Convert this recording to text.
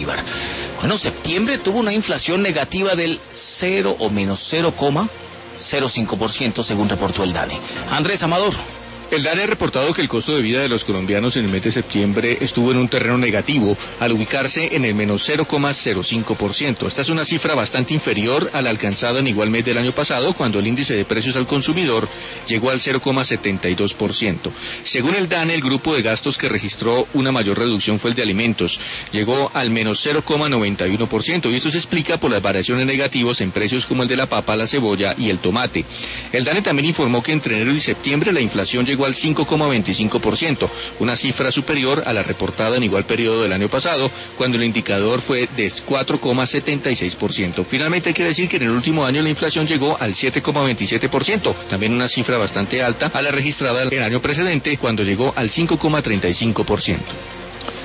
Bolívar. Bueno, septiembre tuvo una inflación negativa del 0 o menos 0,05% según reportó el DANE. Andrés Amador. El DANE ha reportado que el costo de vida de los colombianos en el mes de septiembre estuvo en un terreno negativo, al ubicarse en el menos 0,05%. Esta es una cifra bastante inferior a la alcanzada en igual mes del año pasado, cuando el índice de precios al consumidor llegó al 0,72%. Según el DANE, el grupo de gastos que registró una mayor reducción fue el de alimentos. Llegó al menos 0,91%, y esto se explica por las variaciones negativas en precios como el de la papa, la cebolla y el tomate. El DANE también informó que entre enero y septiembre la inflación llegó al 5,25%, una cifra superior a la reportada en igual periodo del año pasado, cuando el indicador fue de 4,76%. Finalmente hay que decir que en el último año la inflación llegó al 7,27%, también una cifra bastante alta a la registrada el año precedente, cuando llegó al 5,35%.